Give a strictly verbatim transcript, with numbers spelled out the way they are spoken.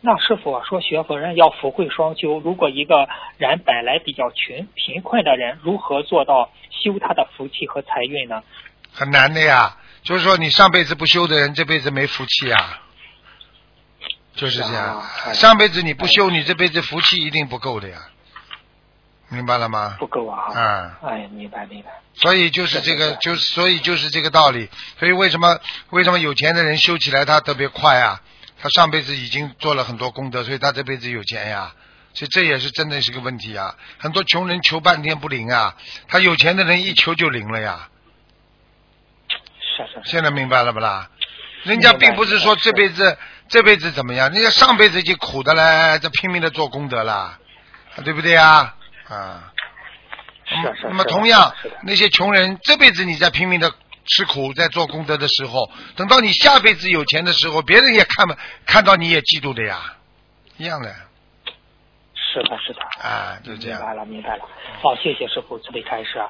那师傅啊说学佛人要福慧双修，如果一个人本来比较穷贫困的人，如何做到修他的福气和财运呢？ 很难的呀，就是说你上辈子不修的人，这辈子没福气啊，就是这样。 啊哎、 上辈子你不修，你这辈子福气一定不够的呀，明白了吗？ 不够啊。 啊、 嗯。哎，明白明白。 所以就是这个，就是所以就是这个道理。所以为什么为什么有钱的人修起来他特别快啊？他上辈子已经做了很多功德，所以他这辈子有钱呀。所以这也是真的是个问题啊！很多穷人求半天不灵啊，他有钱的人一求就灵了呀。 是是是。 现在明白了不啦？人家并不是说这辈子这辈子怎么样，人家上辈子已经苦的嘞，这拼命的做功德了，对不对啊？啊。 是是。 那么同样，那些穷人这辈子你在拼命的吃苦，在做功德的时候，等到你下辈子有钱的时候，别人也看嘛，看到你也嫉妒的呀，一样的。 是的，是的。 啊，就这样。 明白了，明白了。好，谢谢师傅慈悲开示啊。